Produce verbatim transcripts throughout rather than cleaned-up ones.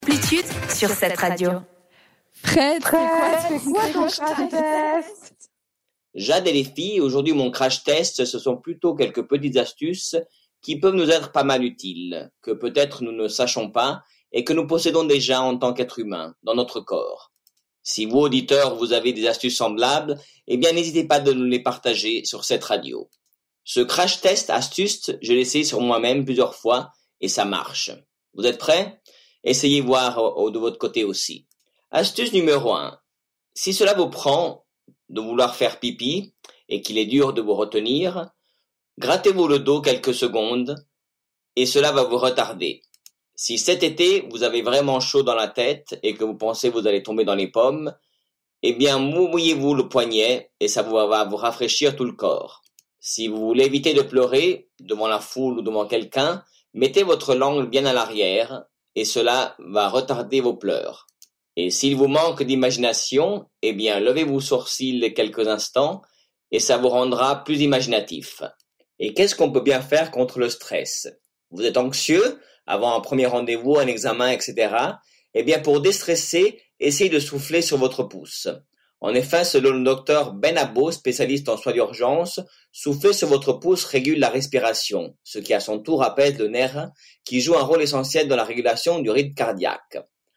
Amplitude sur cette radio. Fred, Fred, c'est quoi ton crash test? Jade et les filles, aujourd'hui mon crash test, ce sont plutôt quelques petites astuces qui peuvent nous être pas mal utiles, que peut-être nous ne sachons pas et que nous possédons déjà en tant qu'être humain, dans notre corps. Si vous, auditeurs, vous avez des astuces semblables, eh bien n'hésitez pas de nous les partager sur cette radio. Ce crash test astuce, je l'ai essayé sur moi-même plusieurs fois et ça marche. Vous êtes prêts? Essayez voir de votre côté aussi. Astuce numéro un. Si cela vous prend de vouloir faire pipi et qu'il est dur de vous retenir, grattez-vous le dos quelques secondes et cela va vous retarder. Si cet été vous avez vraiment chaud dans la tête et que vous pensez que vous allez tomber dans les pommes, eh bien mouillez-vous le poignet et ça va vous rafraîchir tout le corps. Si vous voulez éviter de pleurer devant la foule ou devant quelqu'un, mettez votre langue bien à l'arrière et cela va retarder vos pleurs. Et s'il vous manque d'imagination, eh bien levez vos sourcils quelques instants et ça vous rendra plus imaginatif. Et qu'est-ce qu'on peut bien faire contre le stress? Vous êtes anxieux avant un premier rendez-vous, un examen, et cetera. Eh bien pour déstresser, essayez de souffler sur votre pouce. En effet, selon le docteur Ben Abo, spécialiste en soins d'urgence, souffler sur votre pouce régule la respiration, ce qui à son tour apaise le nerf qui joue un rôle essentiel dans la régulation du rythme cardiaque.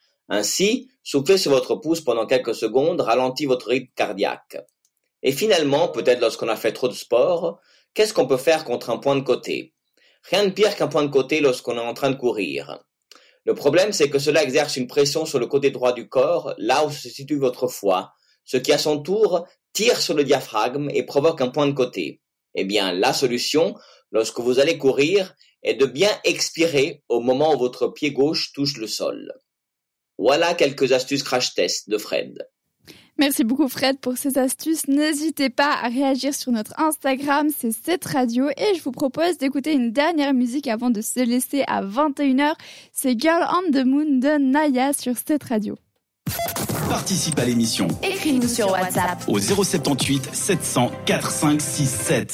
Ainsi, souffler sur votre pouce pendant quelques secondes ralentit votre rythme cardiaque. Et finalement, peut-être lorsqu'on a fait trop de sport, qu'est-ce qu'on peut faire contre un point de côté? Rien de pire qu'un point de côté lorsqu'on est en train de courir. Le problème, c'est que cela exerce une pression sur le côté droit du corps, là où se situe votre foie, ce qui à son tour tire sur le diaphragme et provoque un point de côté. Eh bien, la solution, lorsque vous allez courir, est de bien expirer au moment où votre pied gauche touche le sol. Voilà quelques astuces crash test de Fred. Merci beaucoup Fred pour ces astuces. N'hésitez pas à réagir sur notre Instagram, c'est cette radio. Et je vous propose d'écouter une dernière musique avant de se laisser à vingt et une heures. C'est Girl on the Moon de Naya sur cette radio. Participe à l'émission. Écris-nous sur WhatsApp Au zéro sept huit sept cents quarante-cinq soixante-sept.